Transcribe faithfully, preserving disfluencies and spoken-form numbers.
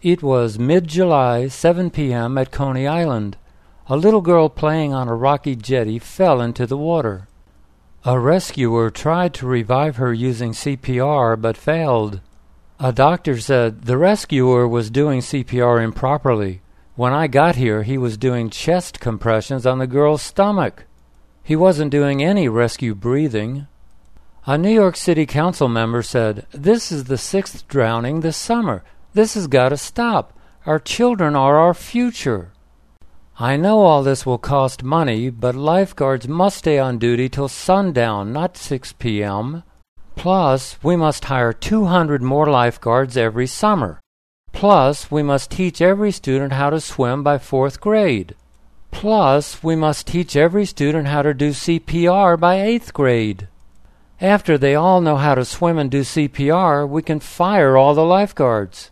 It was mid-July, seven p.m. at Coney Island. A little girl playing on a rocky jetty fell into the water. A rescuer tried to revive her using C P R but failed. A doctor said the rescuer was doing C P R improperly. When I got here, he was doing chest compressions on the girl's stomach. He wasn't doing any rescue breathing. A New York City Council member said, "This is the sixth drowning this summer. This has got to stop. Our children are our future." I know all this will cost money, but lifeguards must stay on duty till sundown, not six p.m. Plus, we must hire two hundred more lifeguards every summer. Plus, we must teach every student how to swim by fourth grade. Plus, we must teach every student how to do C P R by eighth grade. After they all know how to swim and do C P R, we can fire all the lifeguards.